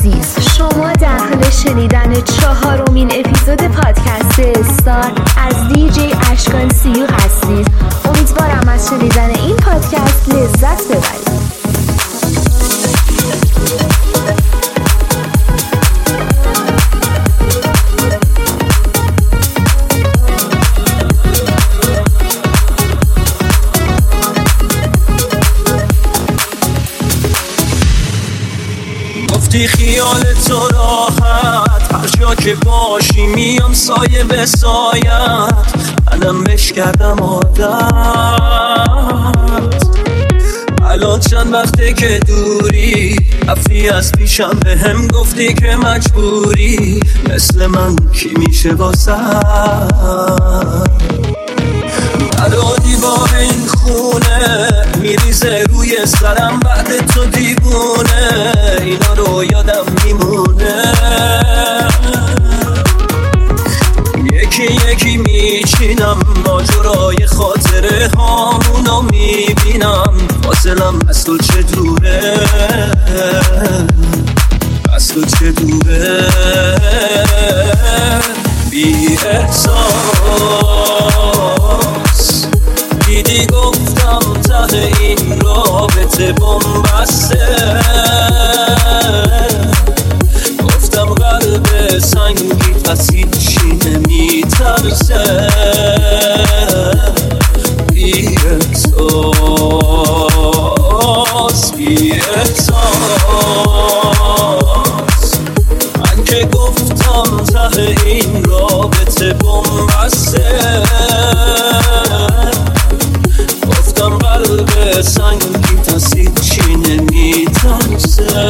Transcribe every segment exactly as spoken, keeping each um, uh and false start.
عزیز، شما در حال شنیدن چهارمین اپیزود پادکست استار از دی جی اشکان سیو هستید. امیدوارم از شنیدن این پادکست لذت ببرید. گفتی خیال تو راحت، هر جا که باشی میام سایه به سایت، منم بش کردم عادت. الان چند وقته که دوری، رفتی از پیشم به هم گفتی که مجبوری، مثل من کی میشه واسه درا دیوار این خونه میریزه روی سرم، بعد تو دیوونه اینا رو یادم میمونه. یکی یکی میچینم ماجرای خاطره هامونو میبینم، فاصلم از تو چه دوره، از تو چه دوره. بی احساس دیدی گفتم ته این رابطه بنبسته، گفتم قلب سنگی از هیچی نمیترسه. بی احساس بی احساس من که گفتم ته این رابطه بنبسته، گفتم قلب سنگی تسید چی نمیترسه.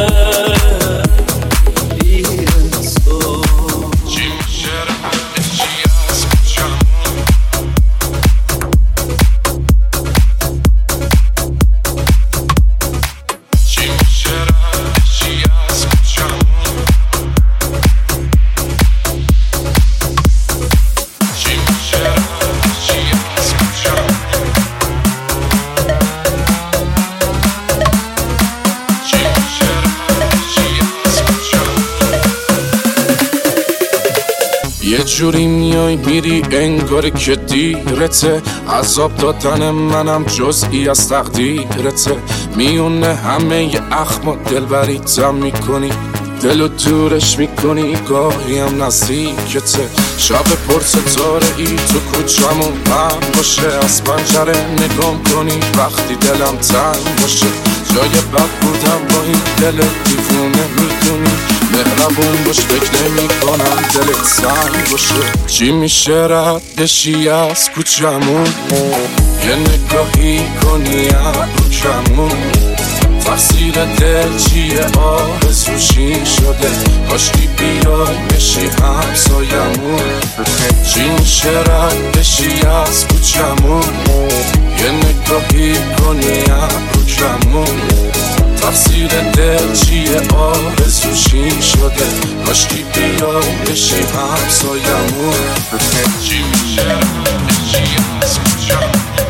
یه جوری میای میری انگار که دیرته، عذاب دادن منم جزئی از تقدیرته. میونه همه ی اخم و دلبریتم میکنی، دلو دورش میکنی گاهی هم نزدیکته. شب پر ستاره ای تو کوچمون من باشه، از پنجره نگام کنی وقتی دلم تنگ باشه. جای بد بودم با این دل دیوونه میدونی، مهربون باش فکر نمی کنم دلت سنگ باشه. چی میشه رد بشی از کوچمون، یه نگاهی کنی ابرو کمون، تقصیر دل چیه آرزوشی شده، کاشکی بیای بشی همسایمون. چی میشه رد بشی از کوچمون، یه نگاهی کنی ابرو کمون، تقصیر دل چیه آرزوشی شده، کاشکی بیای بشی همسایمون. چی میشه رد بشی از کوچمون،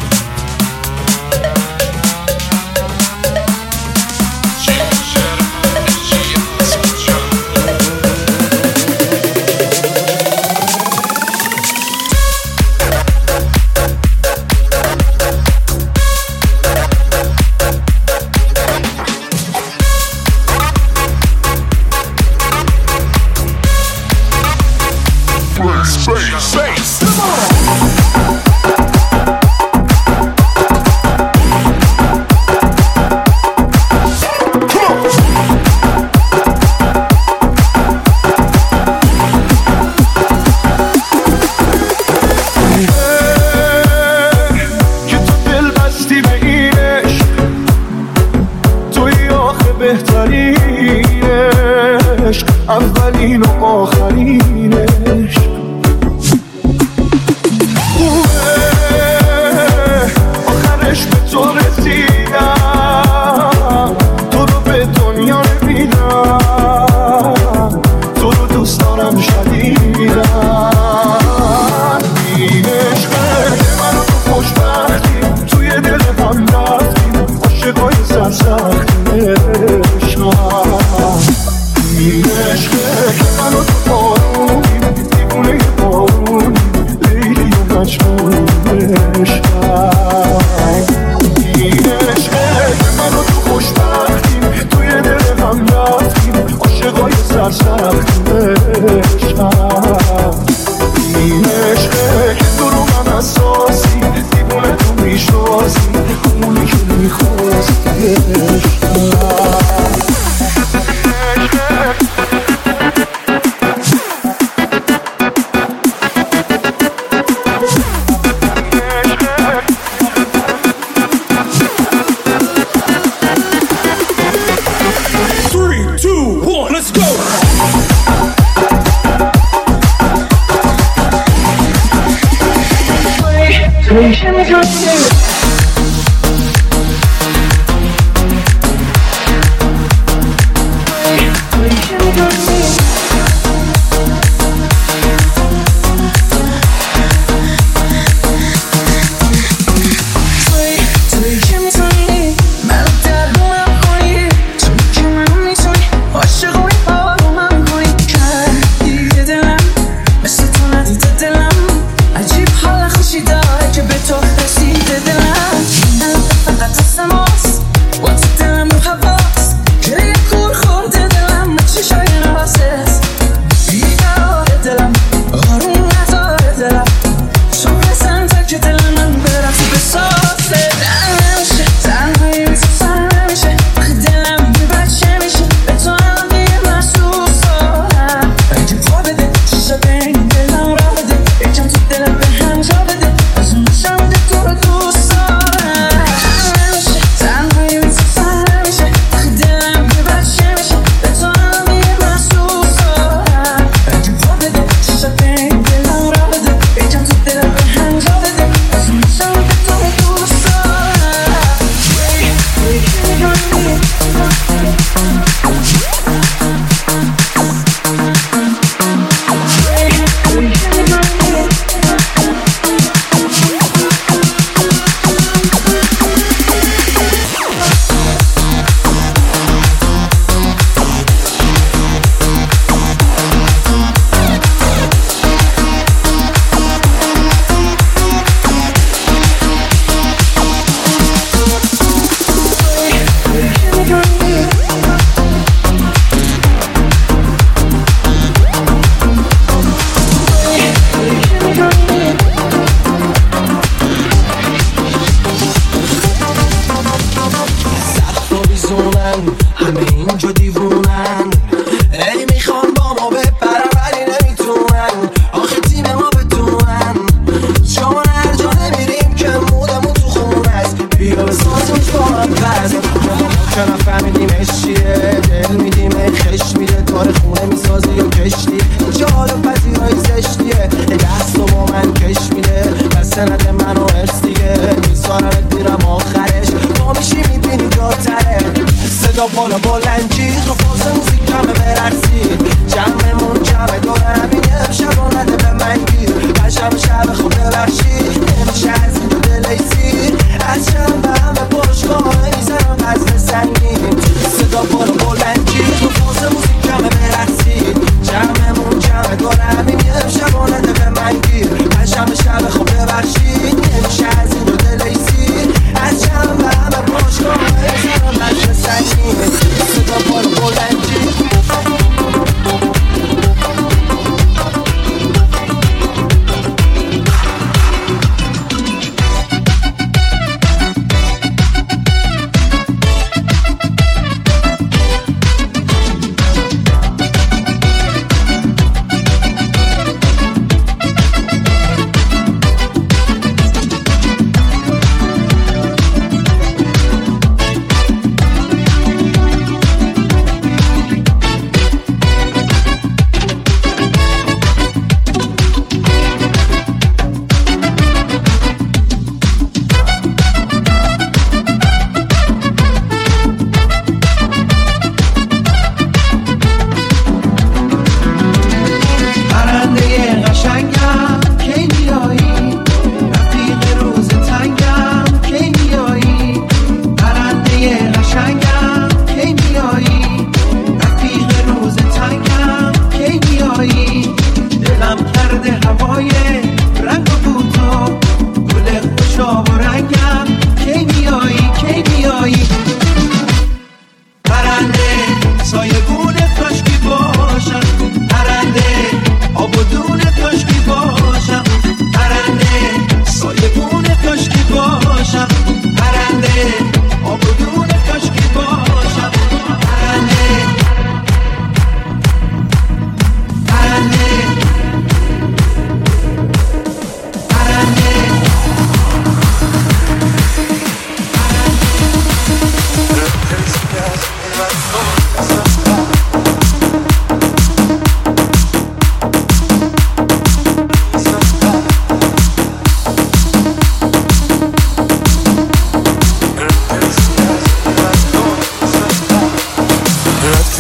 بهترینش اولین و آخرینش. آخرش به تو رسیدم، تو رو به دنیا نمیدم، تو رو دوست دارم شدیدم. این عشقه که من رو خوشبختیم توی دل هم رفتیم، عاشقای سرسختیم عشقم.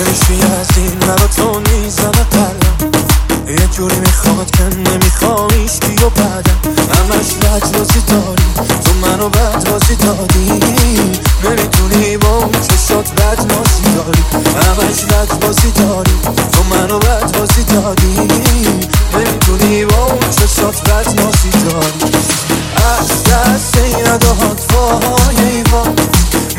نمیشی از این مرا تو میزنه قلم یه جوری میخواد که نمیخوایش کی و بعدم همش بد بازی داری تو منو بد بازی دادی نمیتونی با اون چشات بد نازی داری همش بد بازی داری تو منو بد بازی دادی نمیتونی با اون چشات بد نازی داری از دست این ادهات وای ایوان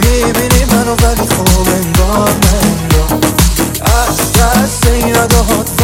میبینی منو ولی خوب انگار منگار از دست این ادهات